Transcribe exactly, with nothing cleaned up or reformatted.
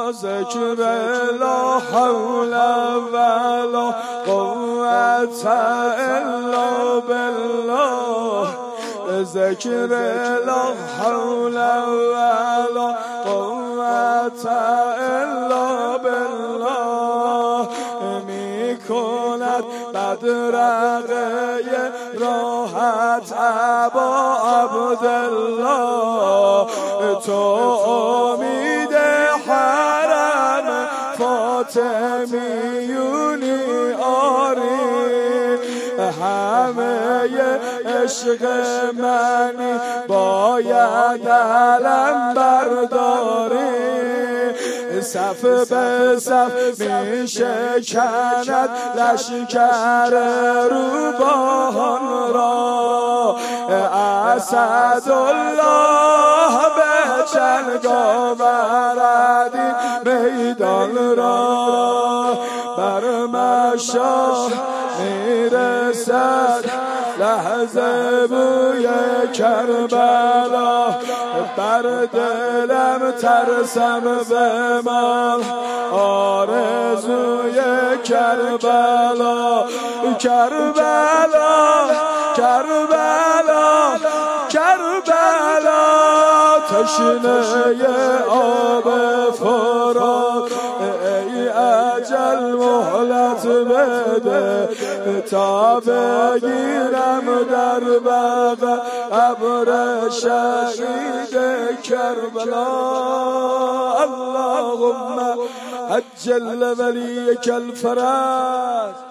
ذکر لا حول ولا قوة الا بالله ذکر لا حول ولا قوة الا بالله میکند بدرقه راحت ابا عبدالله تو امید حرم فاطمیونی آری همه عشق منی باید علم برداری صف به صف می شکند لشکر روباهان را اسدالله به جنگ آورد این میدان را بر مشام میرسد لحظه بوی کربلا بر دلم ترسم بمان آرزوی کربلا کربلا کربلا کربلا تشنه آب فرات ای اجل مهلت بده تا بگیرم در بغل قبر شهید کربلا اللهم عجل ولیک الفرج.